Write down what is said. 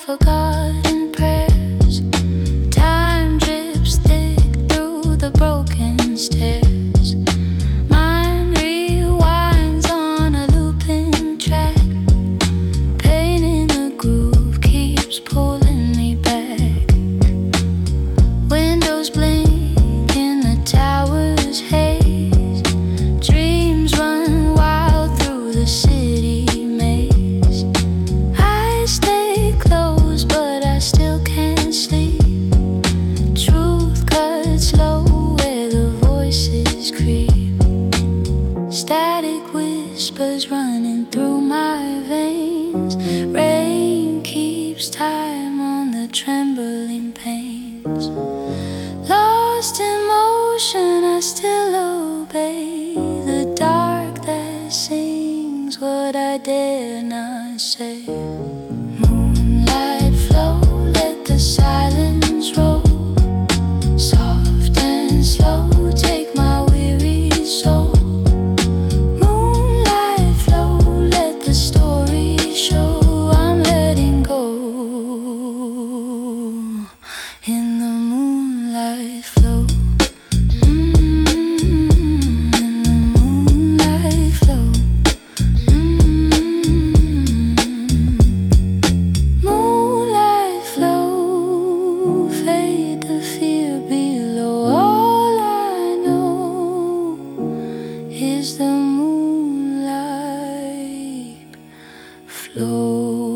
forgotten prayers. Time drips thick through the broken stairs. Mind rewinds on a looping track. Pain in the groove keeps pulling me back. Windows blink in the tower's haze. Dreams run wild through the city maze. I stay close, but I still can't sleep. Truth cuts low where the voices creep. Static whispers running through my veins. Rain keeps time on the trembling panes. Lost in motion, I still obey the dark that sings what I dare not say. Moonlight flow, let the silence roll. Soft and slow, take my weary soul. Moonlight flow, let the story show. I'm letting go in the moonlight flow. Is the moonlight flow.